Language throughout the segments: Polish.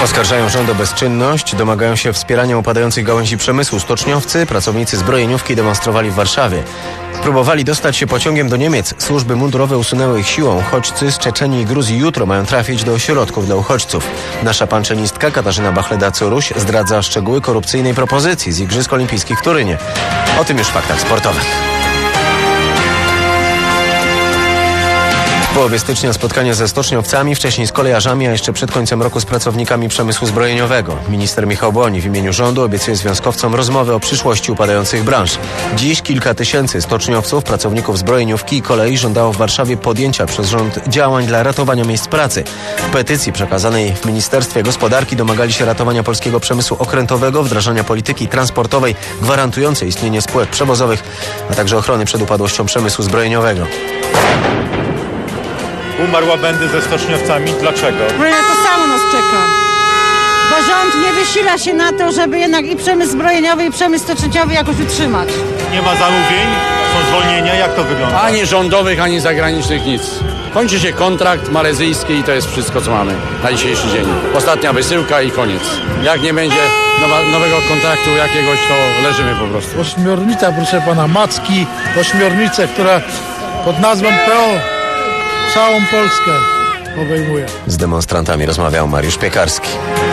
Oskarżają rząd o bezczynność, domagają się wspierania upadających gałęzi przemysłu. Stoczniowcy, pracownicy zbrojeniówki demonstrowali w Warszawie. Próbowali dostać się pociągiem do Niemiec. Służby mundurowe usunęły ich siłą. Uchodźcy z Czeczenii i Gruzji jutro mają trafić do ośrodków dla uchodźców. Nasza panczenistka Katarzyna Bachleda-Curuś zdradza szczegóły korupcyjnej propozycji z Igrzysk Olimpijskich w Turynie. O tym już w faktach sportowych. W połowie stycznia spotkanie ze stoczniowcami, wcześniej z kolejarzami, a jeszcze przed końcem roku z pracownikami przemysłu zbrojeniowego. Minister Michał Błoń w imieniu rządu obiecuje związkowcom rozmowy o przyszłości upadających branż. Dziś kilka tysięcy stoczniowców, pracowników zbrojeniówki i kolei żądało w Warszawie podjęcia przez rząd działań dla ratowania miejsc pracy. W petycji przekazanej w Ministerstwie Gospodarki domagali się ratowania polskiego przemysłu okrętowego, wdrażania polityki transportowej gwarantującej istnienie spółek przewozowych, a także ochrony przed upadłością przemysłu zbrojeniowego. Umarła będę ze stoczniowcami. Dlaczego? No to samo nas czeka. Bo rząd nie wysila się na to, żeby jednak i przemysł zbrojeniowy, i przemysł stoczniowy jakoś utrzymać. Nie ma zamówień, są zwolnienia. Jak to wygląda? Ani rządowych, ani zagranicznych nic. Kończy się kontrakt malezyjski i to jest wszystko, co mamy na dzisiejszy dzień. Ostatnia wysyłka i koniec. Jak nie będzie nowego kontraktu jakiegoś, to leżymy po prostu. Ośmiornica, proszę pana, Macki, ośmiornicę, która pod nazwą PO całą Polskę obejmuje. Z demonstrantami rozmawiał Mariusz Piekarski.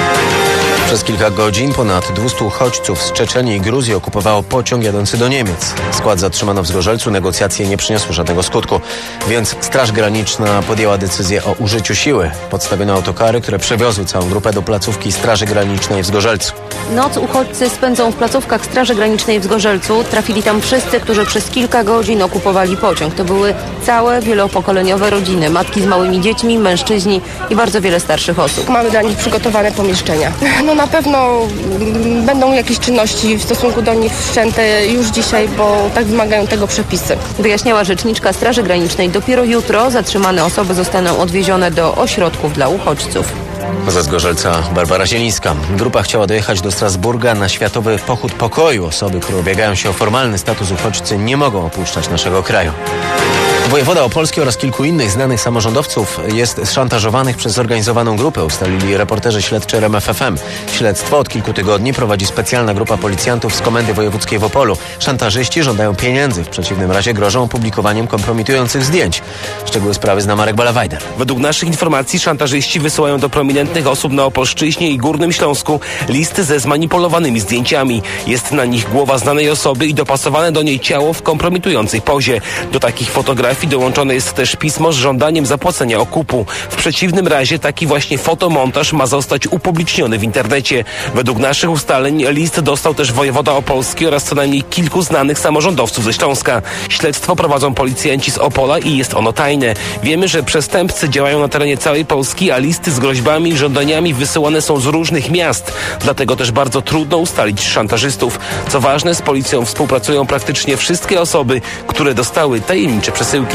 Przez kilka godzin ponad 200 uchodźców z Czeczenii i Gruzji okupowało pociąg jadący do Niemiec. Skład zatrzymano w Zgorzelcu, negocjacje nie przyniosły żadnego skutku, więc Straż Graniczna podjęła decyzję o użyciu siły. Podstawiono autokary, które przewiozły całą grupę do placówki Straży Granicznej w Zgorzelcu. Noc uchodźcy spędzą w placówkach Straży Granicznej w Zgorzelcu. Trafili tam wszyscy, którzy przez kilka godzin okupowali pociąg. To były całe wielopokoleniowe rodziny, matki z małymi dziećmi, mężczyźni i bardzo wiele starszych osób. Mamy dla nich przygotowane pomieszczenia. Na pewno będą jakieś czynności w stosunku do nich wszczęte już dzisiaj, bo tak wymagają tego przepisy. Wyjaśniała rzeczniczka Straży Granicznej. Dopiero jutro zatrzymane osoby zostaną odwiezione do ośrodków dla uchodźców. Ze Zgorzelca Barbara Zielińska. Grupa chciała dojechać do Strasburga na Światowy Pochód Pokoju. Osoby, które ubiegają się o formalny status uchodźcy, nie mogą opuszczać naszego kraju. Wojewoda opolski oraz kilku innych znanych samorządowców jest szantażowanych przez zorganizowaną grupę, ustalili reporterzy śledczy RMF FM. Śledztwo od kilku tygodni prowadzi specjalna grupa policjantów z Komendy Wojewódzkiej w Opolu. Szantażyści żądają pieniędzy, w przeciwnym razie grożą opublikowaniem kompromitujących zdjęć. Szczegóły sprawy zna Marek Balawajder. Według naszych informacji szantażyści wysyłają do prominentnych osób na Opolszczyźnie i Górnym Śląsku listy ze zmanipulowanymi zdjęciami. Jest na nich głowa znanej osoby i dopasowane do niej ciało w kompromitującej pozie. Do takich fotografii dołączone jest też pismo z żądaniem zapłacenia okupu. W przeciwnym razie taki właśnie fotomontaż ma zostać upubliczniony w internecie. Według naszych ustaleń list dostał też wojewoda opolski oraz co najmniej kilku znanych samorządowców ze Śląska. Śledztwo prowadzą policjanci z Opola i jest ono tajne. Wiemy, że przestępcy działają na terenie całej Polski, a listy z groźbami i żądaniami wysyłane są z różnych miast. Dlatego też bardzo trudno ustalić szantażystów. Co ważne, z policją współpracują praktycznie wszystkie osoby, które dostały tajemnicze przesyłki.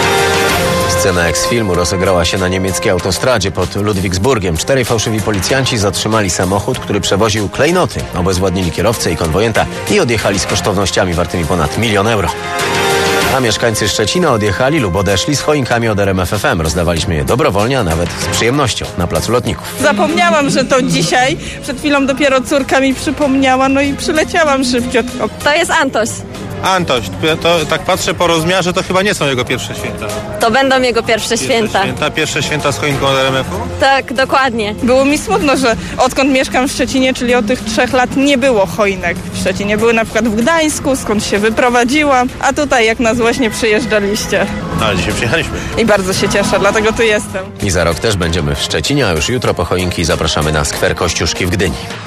Scena jak z filmu rozegrała się na niemieckiej autostradzie pod Ludwigsburgiem. 4 fałszywi policjanci zatrzymali samochód, który przewoził klejnoty. Obezwładnili kierowcę i konwojenta i odjechali z kosztownościami wartymi ponad 1 000 000 euro. A mieszkańcy Szczecina odjechali lub odeszli z choinkami od RMF FM. Rozdawaliśmy je dobrowolnie, a nawet z przyjemnością na Placu Lotników. Zapomniałam, że to dzisiaj. Przed chwilą dopiero córka mi przypomniała, no i przyleciałam szybciutko. To jest Antoś. Antoś, to tak patrzę po rozmiarze, to chyba nie są jego pierwsze święta. To będą jego pierwsze święta. Pierwsze święta z choinką od RMF-u? Tak, dokładnie. Było mi smutno, że odkąd mieszkam w Szczecinie, czyli od tych 3 lat, nie było choinek w Szczecinie. Były na przykład w Gdańsku, skąd się wyprowadziłam, a tutaj jak nas właśnie przyjeżdżaliście. No, ale dzisiaj przyjechaliśmy. I bardzo się cieszę, dlatego tu jestem. I za rok też będziemy w Szczecinie, a już jutro po choinki zapraszamy na skwer Kościuszki w Gdyni.